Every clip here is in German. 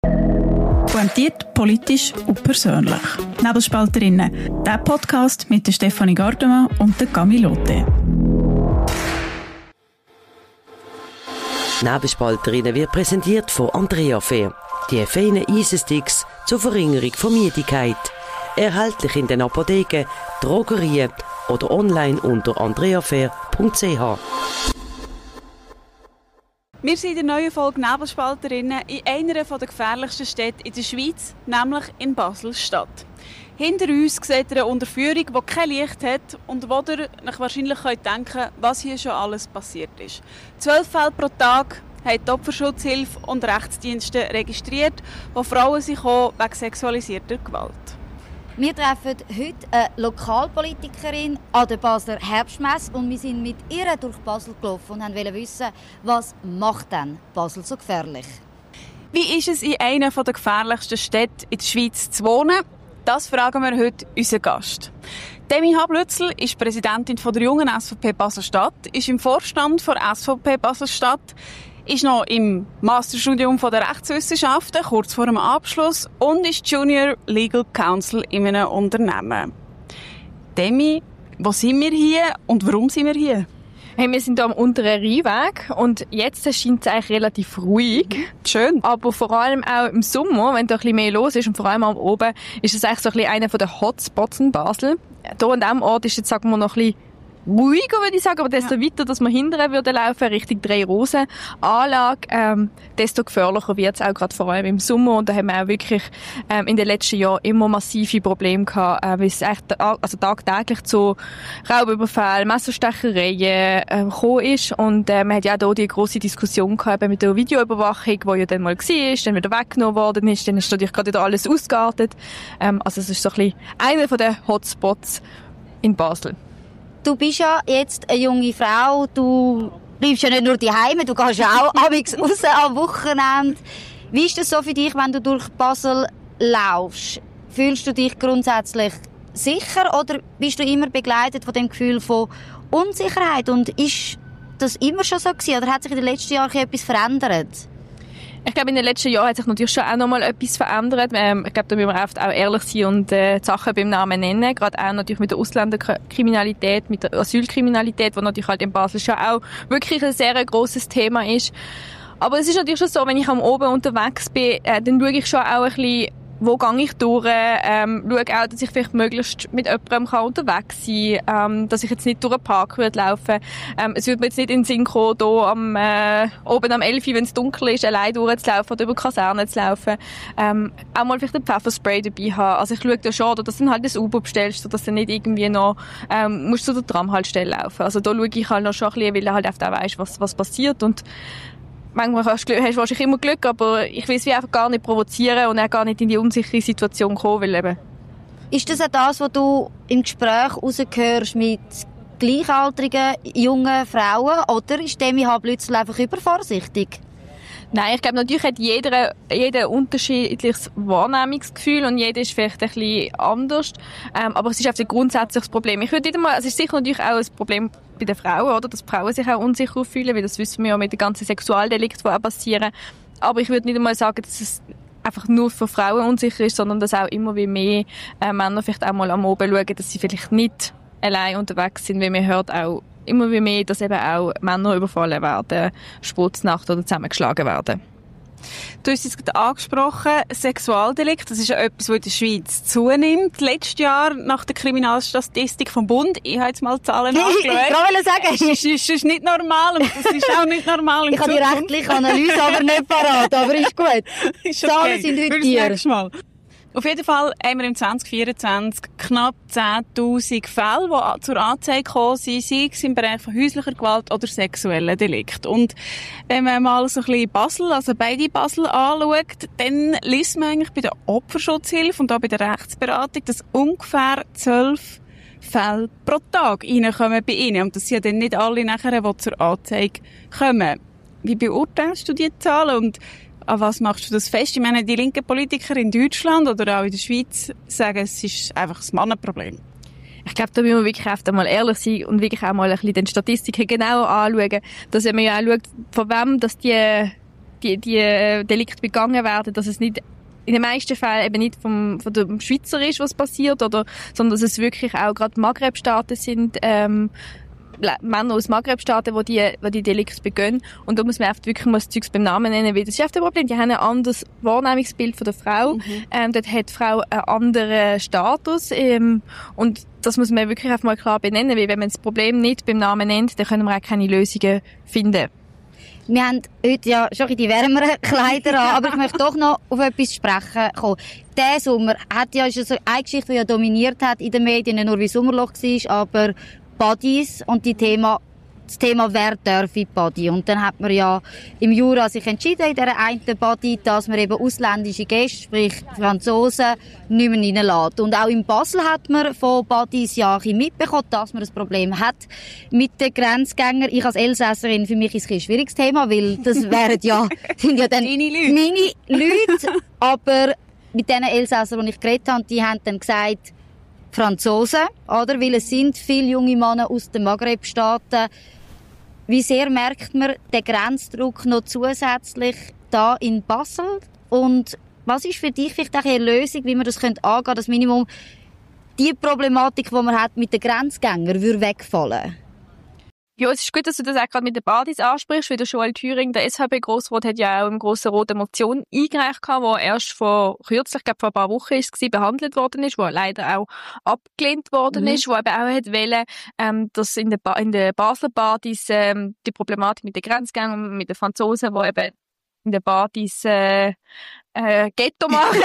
Pointiert, politisch und persönlich. Nebelspalterinnen, der Podcast mit der Stefanie Gardemann und der Camille Lotte. Nebelspalterinnen wird präsentiert von Andrea Fair. Die feinen Eisensticks zur Verringerung von Müdigkeit. Erhältlich in den Apotheken, Drogerien oder online unter andreafair.ch. Wir sind in der neuen Folge Nebelspalterinnen in einer der gefährlichsten Städte in der Schweiz, nämlich in Basel-Stadt. Hinter uns seht ihr eine Unterführung, die kein Licht hat und wo ihr euch wahrscheinlich denken könnt, was hier schon alles passiert ist. 12 Fälle pro Tag haben die Opferschutzhilfe und Rechtsdienste registriert, wo Frauen sich auch wegen sexualisierter Gewalt. Wir treffen heute eine Lokalpolitikerin an der Basler Herbstmesse und wir sind mit ihr durch Basel gelaufen und wollten wissen, was macht denn Basel so gefährlich? Wie ist es in einer der gefährlichsten Städte in der Schweiz zu wohnen? Das fragen wir heute unseren Gast. Demi Hablützel ist Präsidentin der jungen SVP Basel-Stadt, ist im Vorstand der SVP Basel-Stadt, ist noch im Masterstudium der Rechtswissenschaften, kurz vor dem Abschluss, und ist Junior Legal Counsel in einem Unternehmen. Demi, wo sind wir hier und warum sind wir hier? Hey, wir sind hier am unteren Rheinweg und jetzt scheint es eigentlich relativ ruhig. Schön. Aber vor allem auch im Sommer, wenn da ein bisschen mehr los ist und vor allem am oben, ist es eigentlich so ein bisschen einer der Hotspots in Basel. Hier an diesem Ort ist jetzt, sagen wir, noch ein bisschen ruhiger, würde ich sagen, aber desto weiter, dass wir hinterher würden laufen, Richtung Drei-Rosen-Anlage, desto gefährlicher wird es auch gerade vor allem im Sommer. Und da haben wir auch wirklich in den letzten Jahren immer massive Probleme gehabt, weil es echt tagtäglich zu Raubüberfällen, Messerstechereien gekommen ist. Und man hat ja auch hier die grosse Diskussion gehabt mit der Videoüberwachung, die ja dann mal war, dann wieder weggenommen worden ist, dann ist natürlich gerade wieder alles ausgeartet. Also es ist so ein bisschen einer der Hotspots in Basel. Du bist ja jetzt eine junge Frau, du bleibst ja nicht nur daheim, du gehst ja auch abends raus am Wochenende. Wie ist das so für dich, wenn du durch Basel laufst? Fühlst du dich grundsätzlich sicher oder bist du immer begleitet von dem Gefühl von Unsicherheit? Und ist das immer schon so gewesen, oder hat sich in den letzten Jahren etwas verändert? Ich glaube, in den letzten Jahren hat sich natürlich schon auch noch mal etwas verändert. Ich glaube, da müssen wir oft auch ehrlich sein und die Sachen beim Namen nennen. Gerade auch natürlich mit der Ausländerkriminalität, mit der Asylkriminalität, die natürlich halt in Basel schon auch wirklich ein sehr grosses Thema ist. Aber es ist natürlich schon so, wenn ich am Oben unterwegs bin, dann schaue ich schon auch ein bisschen, wo gehe ich durch, schaue auch, dass ich vielleicht möglichst mit jemandem unterwegs sein kann, dass ich jetzt nicht durch einen Park laufen. Es würde mir jetzt nicht in den Sinn kommen, hier oben am 11 Uhr, wenn es dunkel ist, allein durchzulaufen oder über Kasernen zu laufen. Auch mal vielleicht ein Pfefferspray dabei haben. Also ich schaue da schon, dass du dann halt das Uber bestellst, sodass du nicht irgendwie noch musst zu der Tramhaltestelle laufen. Also da schaue ich halt noch schon ein bisschen, weil du halt auch weisst, was passiert. Und manchmal hast du wahrscheinlich immer Glück, aber ich will es wie einfach gar nicht provozieren und auch gar nicht in die unsichere Situation kommen, weil eben. Ist das auch das, was du im Gespräch rausgehörst mit gleichaltrigen jungen Frauen, oder ist Demi Hablützel einfach übervorsichtig? Nein, ich glaube, natürlich hat jeder ein unterschiedliches Wahrnehmungsgefühl und jeder ist vielleicht ein bisschen anders. Aber es ist einfach ein grundsätzliches Problem. Ich würde wieder mal, es ist sicher natürlich auch ein Problem bei den Frauen, oder? Dass Frauen sich auch unsicher fühlen, weil das wissen wir ja mit den ganzen Sexualdelikten, die auch passieren. Aber ich würde nicht einmal sagen, dass es einfach nur für Frauen unsicher ist, sondern dass auch immer wie mehr Männer vielleicht auch mal am Oben schauen, dass sie vielleicht nicht allein unterwegs sind, weil man hört auch immer wie mehr, dass eben auch Männer überfallen werden, Sputznacht oder zusammengeschlagen werden. Du hast es gerade angesprochen, Sexualdelikt, das ist ja etwas, das in der Schweiz zunimmt. Letztes Jahr nach der Kriminalstatistik vom Bund, ich habe jetzt mal Zahlen angeschaut. Ich wollte sagen, das ist nicht normal und das ist auch nicht normal in ich habe die rechtliche Analyse aber nicht parat, aber ist gut. Ist okay. Zahlen sind heute hier. Auf jeden Fall haben wir im 2024 knapp 10'000 Fälle, die zur Anzeige gekommen sind, sei es im Bereich von häuslicher Gewalt oder sexuellen Delikten. Und wenn man mal so ein bisschen Basel, also beide Basel anschaut, dann liest man eigentlich bei der Opferschutzhilfe und auch bei der Rechtsberatung, dass ungefähr 12 Fälle pro Tag reinkommen bei ihnen. Und das sind ja dann nicht alle nachher, die zur Anzeige kommen. Wie beurteilst du diese Zahlen und an was machst du das fest? Ich meine, die linken Politiker in Deutschland oder auch in der Schweiz sagen, es ist einfach ein Mannenproblem. Ich glaube, da müssen wir wirklich oft einmal ehrlich sein und wirklich auch mal ein bisschen die Statistiken genauer anschauen, dass man ja auch schaut, von wem dass die die Delikte begangen werden, dass es nicht in den meisten Fällen eben nicht von dem Schweizer ist, was passiert, sondern dass es wirklich auch gerade Maghreb-Staaten sind, Männer aus Maghreb-Staaten, die Delikte begehen. Und da muss man einfach wirklich mal das Zeugs beim Namen nennen, weil das ist oft ein Problem. Die haben ein anderes Wahrnehmungsbild von der Frau. Dort hat die Frau einen anderen Status. Und das muss man wirklich einfach mal klar benennen, weil wenn man das Problem nicht beim Namen nennt, dann können wir auch keine Lösungen finden. Wir haben heute ja schon die wärmeren Kleider an, aber ich möchte doch noch auf etwas sprechen kommen. Der Sommer ist so eine Geschichte, die ja dominiert hat in den Medien, nicht nur wie Sommerloch war, aber Buddies und das Thema, wer darf in Buddy. Und dann hat man ja im Jura sich entschieden, in dieser einen Buddy, dass man eben ausländische Gäste, sprich Franzosen, nicht mehr reinlässt. Und auch in Basel hat man von Buddies ja ein mitbekommen, dass man ein Problem hat mit den Grenzgängern. Ich als Elsässerin, für mich ist es ein schwieriges Thema, weil das sind ja dann meine Leute. Aber mit den Elsässern, die ich geredet habe, die haben dann gesagt, Franzosen, oder? Weil es sind viele junge Männer aus den Maghreb-Staaten. Wie sehr merkt man den Grenzdruck noch zusätzlich da in Basel? Und was ist für dich vielleicht auch eine Lösung, wie man das angehen könnte, dass Minimum die Problematik, die man hat mit den Grenzgängern, würde wegfallen? Ja, es ist gut, dass du das auch gerade mit den Badis ansprichst, weil der Joel Thüring, der SVP-Grossrat, hat ja auch im Grossen Rat eine Motion eingereicht, die erst vor ein paar Wochen behandelt worden ist, die leider auch abgelehnt worden ist, die eben auch wollte, dass in den Basler Badis die Problematik mit den Grenzgängern und mit den Franzosen, die eben in den Badis Ghetto machen,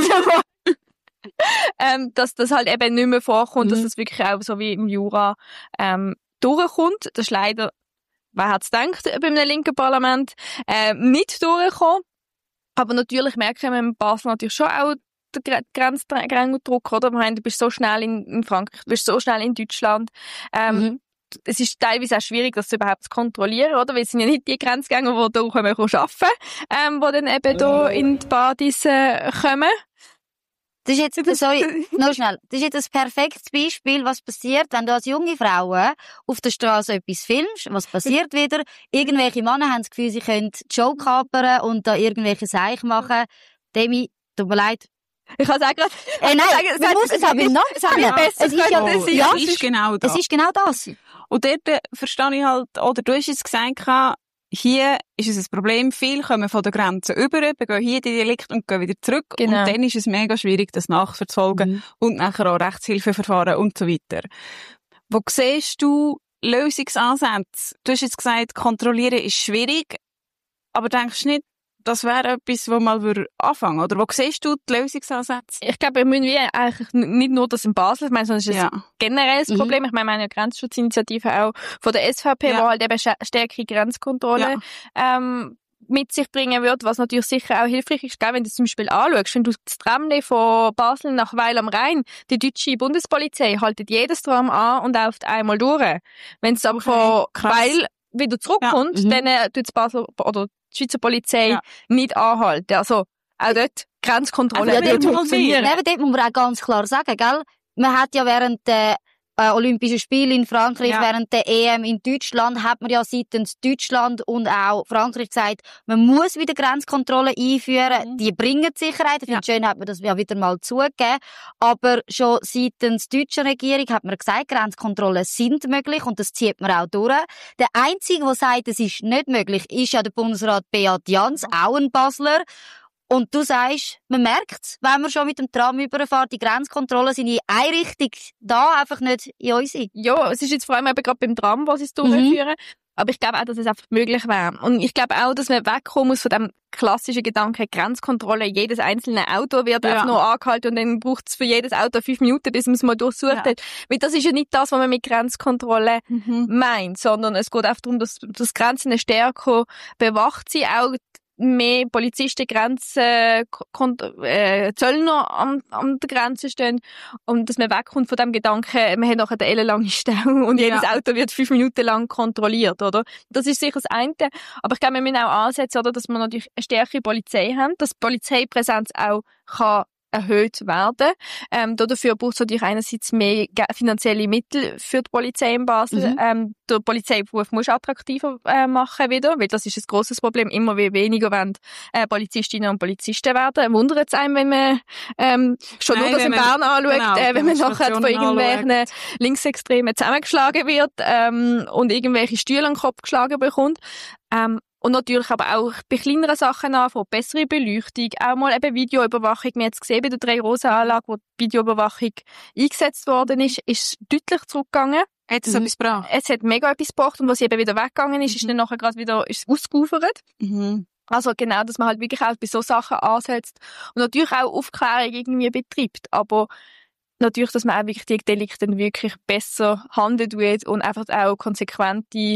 dass das halt eben nicht mehr vorkommt, dass das wirklich auch so wie im Jura durchkommt. Das ist leider, wer hat's gedacht, bei einem linken Parlament, nicht durchgekommen. Aber natürlich merken wir in Basel natürlich schon auch den Grenzdruck, oder? Du bist so schnell in Frankreich, du bist so schnell in Deutschland. Es ist teilweise auch schwierig, das überhaupt zu kontrollieren, oder? Weil es sind ja nicht die Grenzgänger, die hier arbeiten können, die dann eben hier in die Badis kommen. Das ist jetzt, sorry, noch schnell. Das ist jetzt ein perfektes Beispiel, was passiert, wenn du als junge Frau auf der Straße etwas filmst. Was passiert wieder? Irgendwelche Männer haben das Gefühl, sie können die Show kapern und da irgendwelche Seich machen. Demi, tut mir leid. Ich kann sagen, nein, man muss es aber noch sagen. Es ist genau das. Es ist genau das. Und dort verstehe ich halt, oder du hast es gesagt, hier ist es ein Problem, viele kommen von der Grenze über, begehen hier die Delikte und gehen wieder zurück. Genau. Und dann ist es mega schwierig, das nachzuverfolgen und nachher auch Rechtshilfeverfahren und so weiter. Wo siehst du Lösungsansätze? Du hast jetzt gesagt, kontrollieren ist schwierig, aber denkst du nicht, das wäre etwas, wo mal anfangen würde? Oder wo siehst du die Lösungsansätze? Ich glaube, wir müssen eigentlich nicht nur das in Basel, ich meine, sondern es ist ein generelles Problem. Ich meine, wir haben ja Grenzschutzinitiative auch von der SVP, wo halt eben stärkere Grenzkontrolle mit sich bringen wird, was natürlich sicher auch hilfreich ist, wenn du zum Beispiel anschaust, wenn du das Tramli von Basel nach Weil am Rhein, die deutsche Bundespolizei haltet jedes Tram an und läuft einmal durch. Wenn es aber von Weil wieder zurückkommt, dann tut es Basel oder die Schweizer Polizei nicht anhalten. Also auch dort Grenzkontrolle. Dort muss man auch ganz klar sagen, gell? Man hat ja während der Olympischen Spiele in Frankreich, während der EM in Deutschland, hat man ja seitens Deutschland und auch Frankreich gesagt, man muss wieder Grenzkontrollen einführen. Die bringen die Sicherheit. Ich finde schön, hat man das ja wieder mal zugegeben. Aber schon seitens deutscher Regierung hat man gesagt, Grenzkontrollen sind möglich und das zieht man auch durch. Der Einzige, der sagt, es ist nicht möglich, ist ja der Bundesrat Beat Jans, auch ein Basler. Und du sagst, man merkt's, wenn man schon mit dem Tram überfährt, die Grenzkontrollen sind in eine Richtung da, einfach nicht in unsere. Ja, es ist jetzt vor allem eben gerade beim Tram, was sie es durchführen. Aber ich glaube auch, dass es einfach möglich wäre. Und ich glaube auch, dass man wegkommen muss von dem klassischen Gedanken, Grenzkontrolle, jedes einzelne Auto wird einfach nur angehalten und dann braucht es für jedes Auto 5 Minuten, bis man es mal durchsucht hat. Weil das ist ja nicht das, was man mit Grenzkontrolle meint, sondern es geht einfach darum, dass Grenzen stärker bewacht sind, auch mehr Polizisten, Zöllner an der Grenze stehen und dass man wegkommt von dem Gedanken, man hat nachher eine ellenlange Stau und jedes Auto wird 5 Minuten lang kontrolliert, oder? Das ist sicher das eine. Aber ich glaube, wir müssen auch ansetzen, oder, dass wir natürlich eine stärkere Polizei haben, dass die Polizeipräsenz auch kann erhöht werden. Dafür braucht es natürlich einerseits mehr finanzielle Mittel für die Polizei in Basel. Der Polizeiberuf muss attraktiver machen wieder, weil das ist ein grosses Problem. Immer weniger wollen Polizistinnen und Polizisten werden. Wundert es einem, wenn man schon nur das in Bern anschaut, genau, wenn man nachher von irgendwelchen Linksextremen zusammengeschlagen wird und irgendwelche Stühle an den Kopf geschlagen bekommt. Und natürlich aber auch bei kleineren Sachen von bessere Beleuchtung, auch mal eben Videoüberwachung. Wir haben jetzt gesehen bei der Drei-Rosen-Anlage, wo die Videoüberwachung eingesetzt worden ist deutlich zurückgegangen. Hat es etwas gebracht? Es hat mega etwas gebracht und was eben wieder weggegangen ist, ist dann nachher gerade wieder ausgeufert. Also genau, dass man halt wirklich auch bei so Sachen ansetzt und natürlich auch Aufklärung irgendwie betreibt, aber natürlich, dass man auch wirklich die Delikte wirklich besser handeln tut und einfach auch konsequente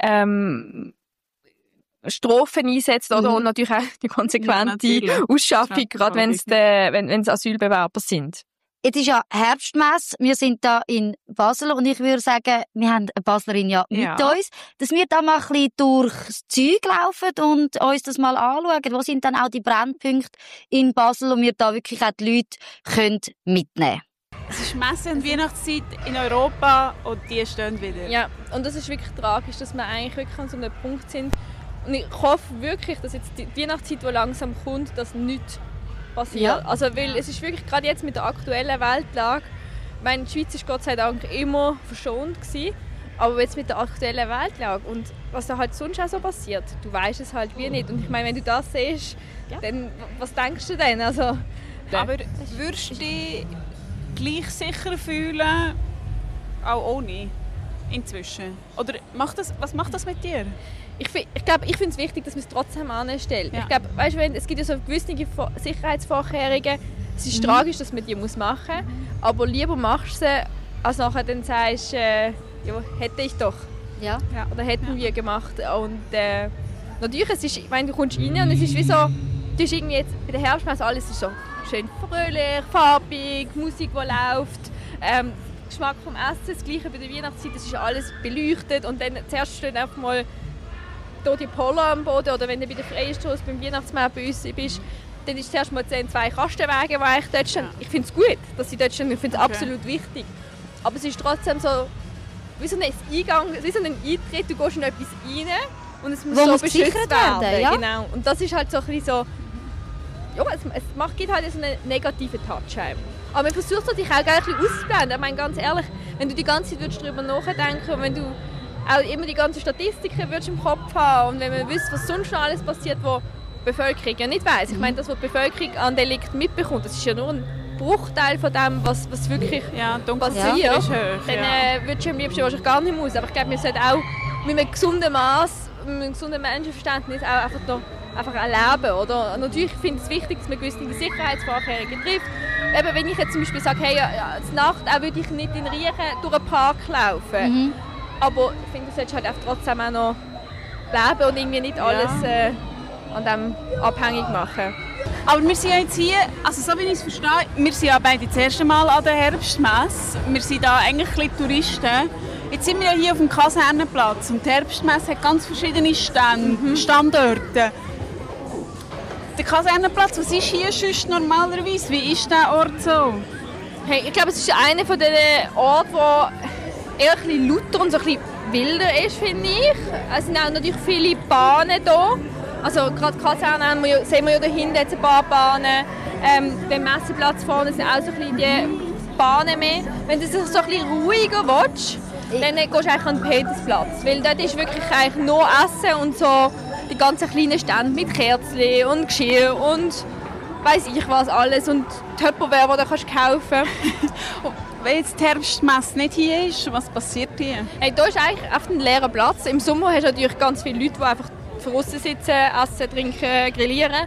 Strafen einsetzt, oder? Und natürlich auch die konsequente Ausschaffung, gerade wenn es Asylbewerber sind. Jetzt ist ja Herbstmesse. Wir sind da in Basel und ich würde sagen, wir haben eine Baslerin mit uns, dass wir da mal ein bisschen durchs Zeug laufen und uns das mal anschauen. Wo sind dann auch die Brennpunkte in Basel und wir da wirklich auch die Leute können mitnehmen. Es ist Messe- und Weihnachtszeit in Europa und die stehen wieder. Ja, und das ist wirklich tragisch, dass wir eigentlich wirklich an so einem Punkt sind. Und ich hoffe wirklich, dass jetzt die Weihnachtszeit, die langsam kommt, dass nichts passiert. Ja. Also, weil es ist wirklich gerade jetzt mit der aktuellen Weltlage, ich meine, die Schweiz war Gott sei Dank immer verschont gewesen, aber jetzt mit der aktuellen Weltlage und was da halt sonst auch so passiert, du weißt es halt wie nicht. Und ich meine, wenn du das siehst, dann was denkst du denn? Also, aber würdest du dich gleich sicher fühlen, auch ohne inzwischen? Oder was macht das mit dir? Ich finde es wichtig, dass man es trotzdem anstellt. Ja. Ich glaube, weißt du, es gibt ja so gewisse Sicherheitsvorkehrungen. Es ist tragisch, dass man die machen muss, aber lieber machst du sie, als nachher dann sagst, ja, hätte ich doch. Ja. Oder hätten wir gemacht. Und natürlich, ich meine, du kommst rein und es ist wie so, du hast irgendwie jetzt bei der Herbstmesse alles ist so schön fröhlich, farbig, Musik, die läuft. Geschmack vom Essen, das Gleiche bei der Weihnachtszeit, das ist alles beleuchtet und dann zuerst steht einfach mal hier die Polo am Boden oder wenn du bei der Freistrasse beim Weihnachtsmarkt bei uns bist, dann ist zuerst mal 2 Kastenwagen, die eigentlich dort stehen. Ich finde es gut, dass sie dort stehen, ich finde es absolut wichtig. Aber es ist trotzdem so, wie so ein Eingang, wie so ein Eintritt, du gehst in etwas rein und es muss so beschützt werden. Ja? Genau. Und das ist halt so ein bisschen so, ja, es gibt halt so einen negativen Touch. Aber man versucht dich auch ein bisschen auszublenden. Ich meine, ganz ehrlich, wenn du die ganze Zeit darüber nachdenken und wenn du auch immer die ganzen Statistiken im Kopf haben und wenn man wüsste, was sonst noch alles passiert, was die Bevölkerung ja nicht weiss. Ich meine, das, was die Bevölkerung an Delikten mitbekommt, das ist ja nur ein Bruchteil von dem, was wirklich passiert. Ja, ist hoch, dann würdest du am liebsten wahrscheinlich gar nicht raus. Aber ich glaube, wir sollten auch mit einem gesunden Maß, mit einem gesunden Menschenverständnis auch einfach erleben. Oder? Natürlich finde ich es wichtig, dass man gewisse Sicherheitsvorkehrungen trifft. Eben, wenn ich jetzt zum Beispiel sage, hey, zur Nacht würde ich nicht in Riechen durch einen Park laufen. Aber ich finde, du solltest halt trotzdem auch noch leben und irgendwie nicht alles an dem abhängig machen. Aber wir sind ja jetzt hier, also so wie ich es verstehe, wir sind ja beide das erste Mal an der Herbstmesse. Wir sind da eigentlich ein bisschen Touristen. Jetzt sind wir ja hier auf dem Kasernenplatz und die Herbstmesse hat ganz verschiedene Standorte. Der Kasernenplatz, was ist hier sonst normalerweise? Wie ist der Ort so? Hey, ich glaube, es ist einer von den Orten, wo eher ein bisschen lauter und so ein bisschen wilder ist, finde ich. Es sind auch natürlich viele Bahnen hier. Also gerade Kaserne sehen wir ja da hinten jetzt ein paar Bahnen. Beim Messeplatz vorne sind auch so ein bisschen die Bahnen mehr. Wenn du es so ein bisschen ruhiger willst, dann gehst du eigentlich an den Petersplatz. Weil dort ist wirklich eigentlich nur Essen und so die ganzen kleinen Stände mit Kerzen und Geschirr und weiss ich was alles und Tupperware, die du kaufen kannst. Wenn jetzt die Herbstmesse nicht hier ist, was passiert hier? Hey, hier ist eigentlich auf einem leeren Platz. Im Sommer hast du natürlich ganz viele Leute, die einfach draussen sitzen, essen, trinken, grillieren.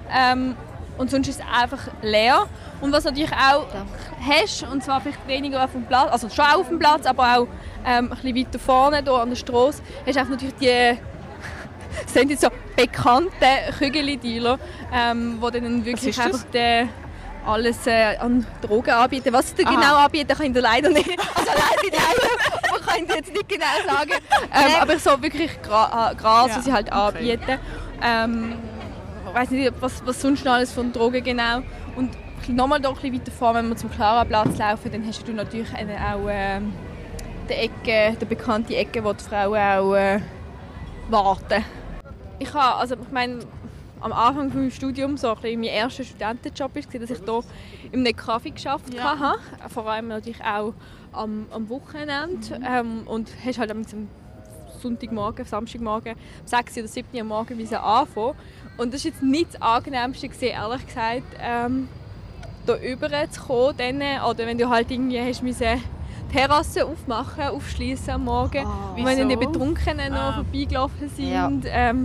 Und sonst ist es einfach leer. Und was du natürlich auch hast, und zwar vielleicht weniger auf dem Platz, also schon auch auf dem Platz, aber auch ein bisschen weiter vorne hier an der Strasse, hast du natürlich die sind jetzt so bekannte Kügeli-Dealer, die dann wirklich einfach alles an Drogen anbieten. Was sie genau anbieten, kann ich leider nicht. Also leider, aber kann ich jetzt nicht genau sagen. Aber so wirklich Gras, was sie halt anbieten. Ich weiss nicht, was sonst noch alles von Drogen genau. Und nochmal doch ein bisschen weiter vor, wenn wir zum Klaraplatz laufen, dann hast du natürlich auch die bekannte Ecke, wo die Frauen auch warten. Ich meine, am Anfang des Studiums, so mein erster Studentenjob war, dass ich hier in einem Kaffee gearbeitet habe. Vor allem natürlich auch am Wochenende. Und hast halt am Sonntagmorgen, Samstagmorgen, um 6 oder 7 Uhr morgens anfangen. Und das war jetzt nicht das Angenehmste, ehrlich gesagt, hier rüber zu kommen. Oder wenn du halt irgendwie hast müssen die Terrasse aufschließen am Morgen. Und wenn dann die Betrunkenen noch vorbeigelaufen sind.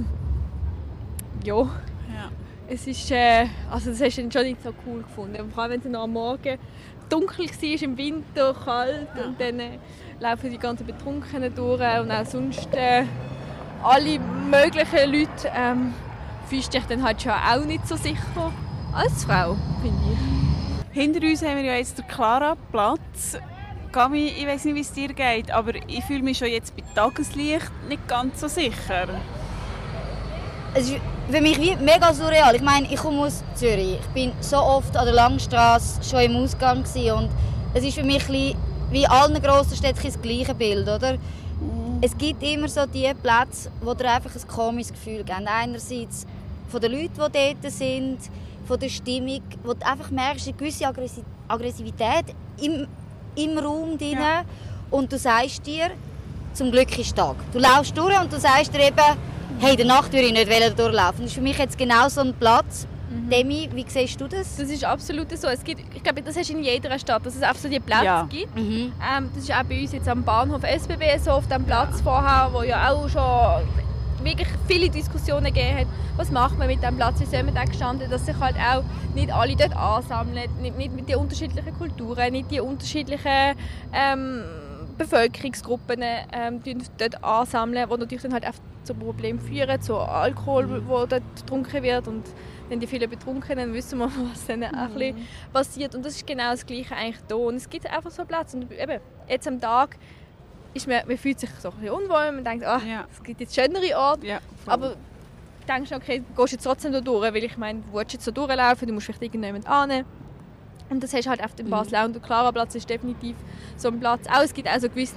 Ja. Es ist, also das hast du schon nicht so cool gefunden. Vor allem, wenn es noch am Morgen dunkel war, im Winter, kalt, und dann laufen die ganzen Betrunkenen durch und auch sonst alle möglichen Leute fühlst dich dann halt schon auch nicht so sicher als Frau, finde ich. Hinter uns haben wir ja jetzt den Klaraplatz. Gami, ich weiss nicht, wie es dir geht, aber ich fühle mich schon jetzt bei Tageslicht nicht ganz so sicher. Es ist für mich wie mega surreal. Ich meine, ich komme aus Zürich. Ich bin so oft an der Langstrasse schon im Ausgang und es ist für mich wie in allen grossen Städten das gleiche Bild, oder? Es gibt immer so die Plätze, wo dir einfach ein komisches Gefühl geben. Einerseits von den Leuten, die dort sind, von der Stimmung, wo du einfach merkst, eine gewisse Aggressivität im Raum drin. Ja. Und du sagst dir, zum Glück ist Tag. Du laufst durch und du sagst dir eben, hey, in der Nacht würde ich nicht durchlaufen. Das ist für mich jetzt genau so ein Platz. Demi, wie siehst du das? Das ist absolut so. Ich glaube, das hast du in jeder Stadt, dass es einfach so die Plätze gibt. Das ist auch bei uns jetzt am Bahnhof SBB so, auf dem Platz vorher, wo ja auch schon wirklich viele Diskussionen gegeben hat. Was macht man mit diesem Platz? Wie soll man da gestanden, dass sich halt auch nicht alle dort ansammeln, nicht mit den unterschiedlichen Kulturen, nicht die unterschiedlichen Bevölkerungsgruppen dort ansammeln, die natürlich dann halt auch zu Problemen führen, zu Alkohol, der dort getrunken wird. Und wenn die vielen Betrunkenen wissen wir, was dann auch ein bisschen passiert. Und das ist genau das Gleiche eigentlich hier. Und es gibt einfach so Platz. Und eben, jetzt am Tag man fühlt sich so ein bisschen unwohl. Man denkt, es gibt jetzt schönere Orte. Ja, aber du denkst, okay, du gehst jetzt trotzdem da durch, weil ich meine, du willst jetzt so durchlaufen, du musst vielleicht irgendjemand annehmen. Und das hast du halt auf dem Basel. Und der Klaraplatz ist definitiv so ein Platz. Auch, es gibt auch so gewisse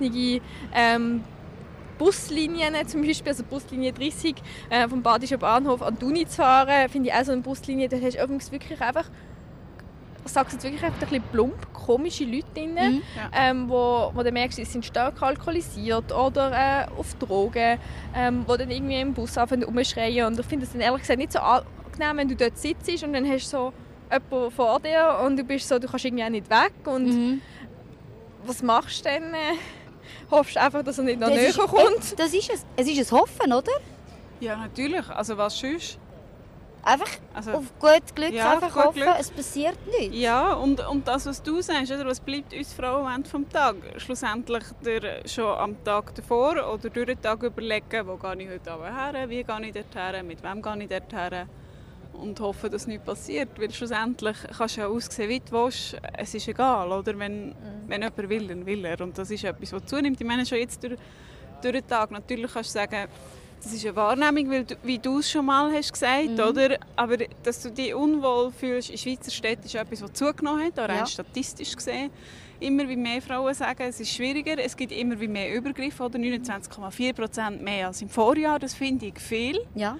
Buslinien, zum Beispiel, also Buslinie 30 vom Badischen Bahnhof an die Uni zu fahren, finde ich auch so eine Buslinie, da hast du übrigens wirklich einfach, ich sage es jetzt wirklich einfach ein bisschen plump, komische Leute drin, wo du merkst, sie sind stark alkoholisiert oder auf Drogen, wo dann irgendwie im Bus anfangen rumschreien. Und ich finde es dann ehrlich gesagt nicht so angenehm, wenn du dort sitzt und dann hast du so jemanden vor dir und du bist so, du kannst irgendwie auch nicht weg und was machst du dann? Hoffst einfach, dass er nicht noch näher kommt? Das ist es. Es ist ein Hoffen, oder? Ja, natürlich. Also was sonst? Einfach auf gut Glück einfach hoffen, Glück. Es passiert nichts. Ja, und das, was du sagst, oder, was bleibt uns Frauen am Ende des Tages? Schlussendlich schon am Tag davor oder durch den Tag überlegen, wo gehe ich heute her, wie gehe ich dorthin, mit wem gehe ich dorthin und hoffen, dass nichts passiert. Weil schlussendlich kannst du ja aussehen, wie du willst. Es ist egal, oder? Wenn jemand will, dann will er. Und das ist etwas, was zunimmt. Ich meine, schon jetzt durch den Tag. Natürlich kannst du sagen, das ist eine Wahrnehmung, weil wie du es schon mal hast gesagt, oder? Aber dass du dich unwohl fühlst in Schweizer Städten, ist etwas, was zugenommen hat, auch rein statistisch gesehen. Immer wie mehr Frauen sagen, es ist schwieriger. Es gibt immer wie mehr Übergriffe, oder 29,4% mehr als im Vorjahr. Das finde ich viel. Ja.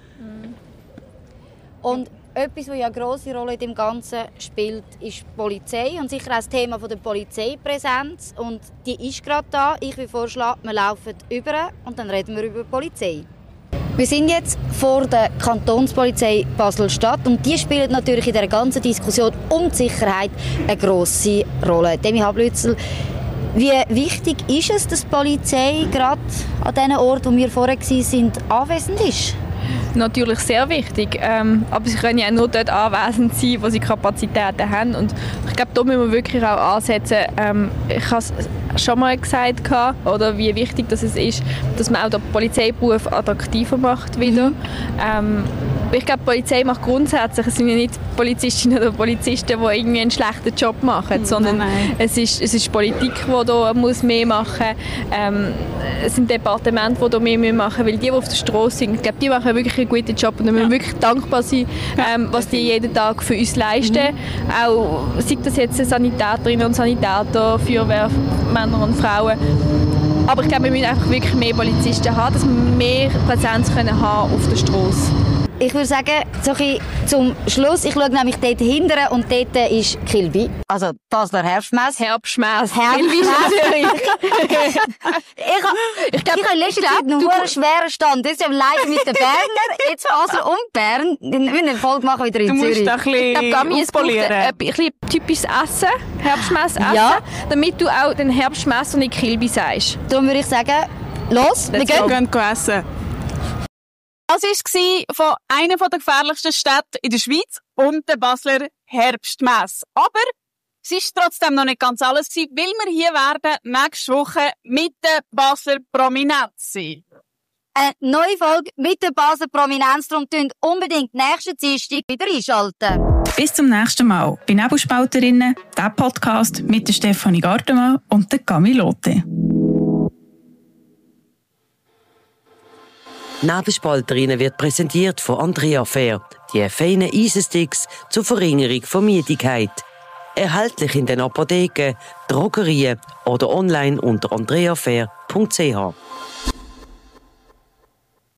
Und etwas, das ja eine grosse Rolle in dem Ganzen spielt, ist die Polizei und sicher auch das Thema der Polizeipräsenz. Und die ist gerade da. Ich will vorschlagen, wir laufen über und dann reden wir über die Polizei. Wir sind jetzt vor der Kantonspolizei Basel-Stadt und die spielt natürlich in der ganzen Diskussion um die Sicherheit eine grosse Rolle. Demi Hablützel, wie wichtig ist es, dass die Polizei gerade an den Orten, wo wir vorher waren, anwesend ist? Natürlich sehr wichtig, aber sie können ja nur dort anwesend sein, wo sie Kapazitäten haben. Und ich glaube, da müssen wir wirklich auch ansetzen. Ich habe es schon mal gesagt, oder wie wichtig das ist, dass man auch den Polizeiberuf attraktiver macht wieder. Ich glaube, die Polizei macht grundsätzlich, es sind ja nicht Polizistinnen oder Polizisten, die irgendwie einen schlechten Job machen, sondern es ist Politik, die da muss mehr machen muss. Es sind Departemente, die da mehr machen müssen, weil die auf der Straße sind, ich glaube, die machen wirklich einen guten Job und wir müssen wirklich dankbar sein, was die jeden Tag für uns leisten. Auch, sei das jetzt Sanitäterinnen und Sanitäter, Feuerwehrmänner und Frauen. Aber ich glaube, wir müssen einfach wirklich mehr Polizisten haben, dass wir mehr Präsenz können haben auf der Straße. Ich würde sagen, so ein zum Schluss, ich schaue nämlich dort hinten und dort ist Kilby, also Basler Herbstmesse. Herbstmesse. Ich habe in letzter Zeit einen schweren Stand. Das ist ja live mit den Berner, jetzt Basel und Bern. Wir müssen eine Folge machen wieder in Zürich. Du musst ein bisschen aufpolieren. Ein bisschen typisches Essen, Herbstmesse essen, Ja. damit du auch den Herbstmesse und nicht Kilby sagst. Darum würde ich sagen, los, wir gehen. Wir gehen essen. Das war von einer der gefährlichsten Städte in der Schweiz und der Basler Herbstmesse. Aber es ist trotzdem noch nicht ganz alles gewesen, weil wir hier werden nächste Woche mit der Basler Prominenz sein. Eine neue Folge mit der Basler Prominenz, darum unbedingt nächsten Dienstag wieder einschalten. Bis zum nächsten Mal bei Nebelspalterinnen, der Podcast mit der Stefanie Gardemann und der Camille Lotte. Nebelspalterinnen wird präsentiert von Andrea Fair, die feinen Eisensticks zur Verringerung von Müdigkeit. Erhältlich in den Apotheken, Drogerien oder online unter andreafair.ch.